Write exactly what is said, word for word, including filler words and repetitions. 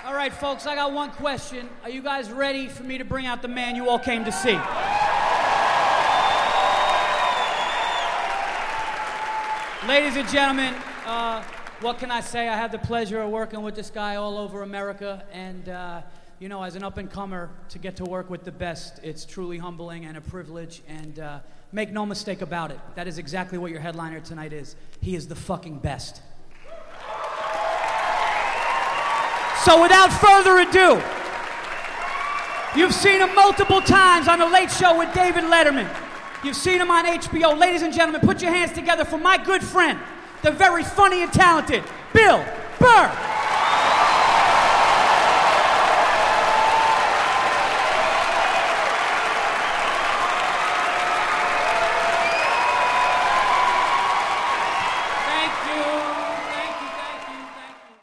All right, folks, I got one question. Are you guys ready for me to bring out the man you all came to see? Ladies and gentlemen, uh, what can I say? I had the pleasure of working with this guy all over America, and, uh, you know, as an up-and-comer, to get to work with the best, it's truly humbling and a privilege, and uh, make no mistake about it, that is exactly what your headliner tonight is. He is the fucking best. So without further ado, you've seen him multiple times on The Late Show with David Letterman. You've seen him on H B O. Ladies and gentlemen, put your hands together for my good friend, the very funny and talented Bill Burr.